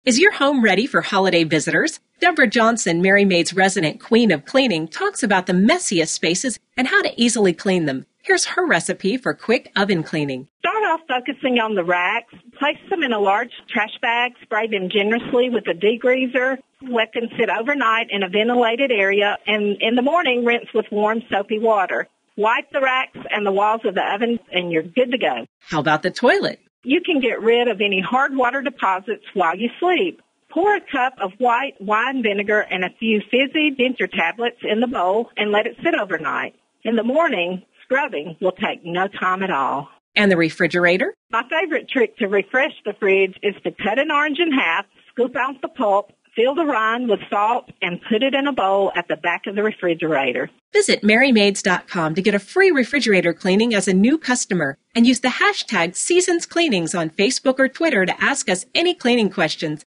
Is your home ready for holiday visitors? Deborah Johnson, Mary Maid's resident queen of cleaning, talks about the messiest spaces and how to easily clean them. Here's her recipe for quick oven cleaning. Start off focusing on the racks. Place them in a large trash bag. Spray them generously with a degreaser. Let them sit overnight in a ventilated area, and in the morning, rinse with warm, soapy water. Wipe the racks and the walls of the oven, and you're good to go. How about the toilet? You can get rid of any hard water deposits while you sleep. Pour a cup of white wine vinegar and a few fizzy denture tablets in the bowl and let it sit overnight. In the morning, scrubbing will take no time at all. And the refrigerator? My favorite trick to refresh the fridge is to cut an orange in half, scoop out the pulp, fill the rind with salt, and put it in a bowl at the back of the refrigerator. Visit MaryMaids.com to get a free refrigerator cleaning as a new customer and use the hashtag SeasonsCleanings on Facebook or Twitter to ask us any cleaning questions.